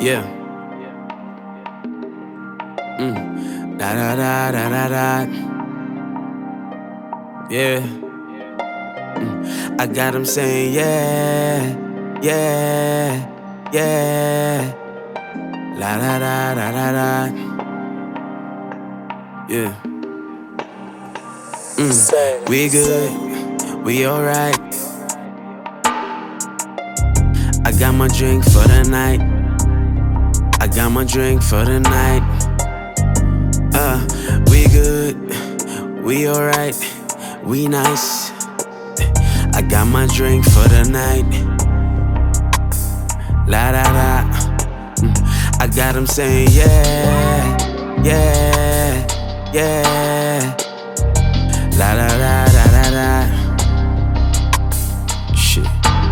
Yeah. Da da da da da da. Yeah. I got 'em saying yeah, yeah, yeah. La da da da da da. Yeah. We good, we alright. I got my drink for the night. I got my drink for the night. We good, we alright, we nice. I got my drink for the night. La da da. I got 'em saying yeah, yeah, yeah. La da da da da da. Shit.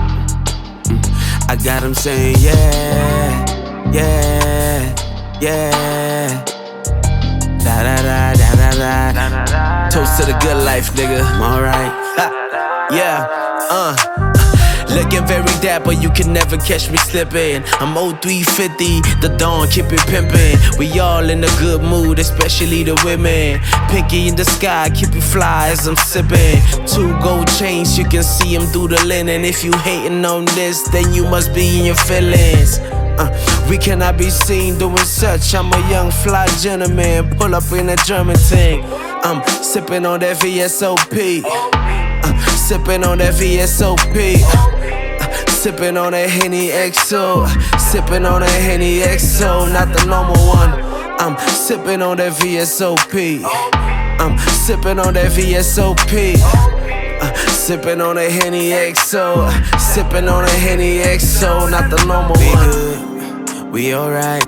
I got 'em saying yeah, yeah, yeah. Da da da da da da. Toast to the good life, nigga. I'm alright. Yeah. Looking very dapper, you can never catch me slipping. I'm 0350, the dawn, keep it pimpin'. We all in a good mood, especially the women. Pinky in the sky, keep it fly as I'm sippin'. 2 gold chains, you can see them through the linen. If you hating on this, then you must be in your feelings. We cannot be seen doing such. I'm a young fly gentleman, pull up in a German thing. I'm sippin' on that VSOP. Sippin' on that VSOP. Sippin' on that Henny XO. Sippin' on that Henny XO, not the normal one. I'm sippin' on that VSOP. I'm sippin' on that VSOP. Sippin' on that Henny XO. Sippin' on that Henny XO, not the normal one. We good, we alright.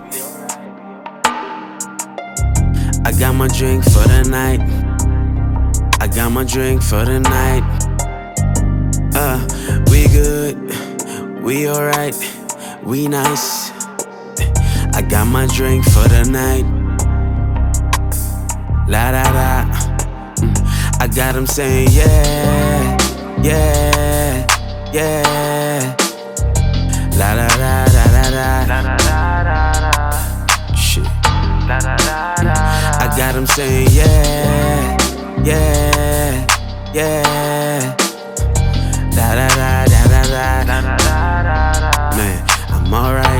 I got my drink for the night. I got my drink for the night. We good, we alright, we nice. I got my drink for the night. La da da. I got 'em saying yeah, yeah, yeah. La da da da da da. Shit. I got 'em saying yeah, yeah, yeah. Da da da da da da. Man, I'm alright.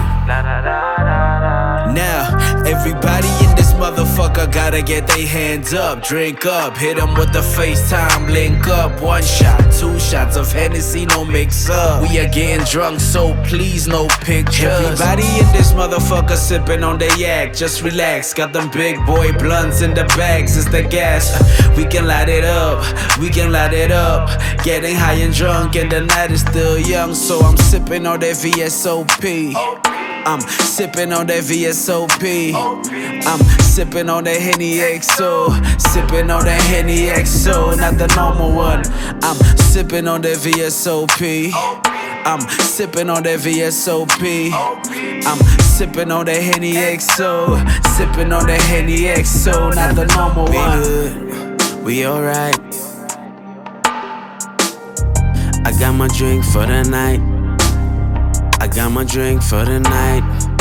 Now, everybody in this motherfucker gotta get their hands up, drink up, hit 'em with the FaceTime, link up. 1 shot, 2 shots of Hennessy, no mix up. We are getting drunk, so please no pictures. Everybody in this motherfucker sipping on the yak, just relax. Got them big boy blunts in the bags, it's the gas. We can light it up, we can light it up. Getting high and drunk and the night is still young, so I'm sipping on that VSOP. I'm sippin' on that VSOP. I'm sippin' on that Henny XO. Sippin' on that Henny XO, not the normal one. I'm sippin' on that VSOP. I'm sippin' on that VSOP. I'm sippin' on that Henny XO. Sippin' on that Henny XO, not the normal one. We good, we alright. I got my drink for the night. I got my drink for the night.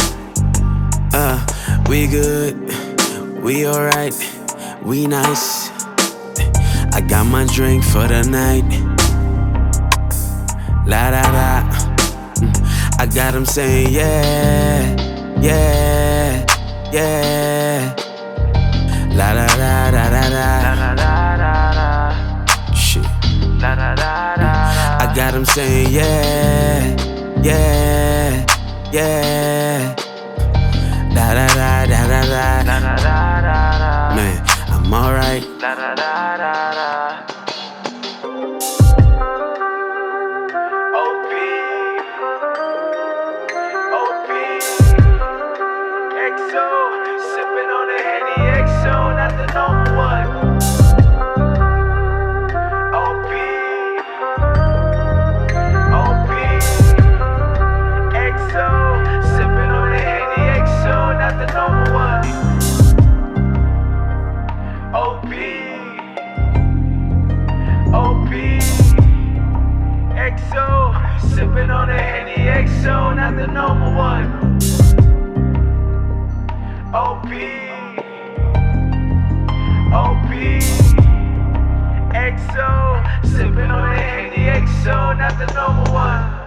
We good, we alright, we nice. I got my drink for the night. La da da. I got 'em saying yeah, yeah, yeah. La da da da da da. Shit. I got 'em saying yeah, yeah, yeah. Da da da da da da. Man, I'm alright. XO, sipping on the Henny XO, not the normal one. OP, XO, sipping on the Henny XO, not the normal one. OP. OP, XO, sipping on a Henny XO, not the normal one.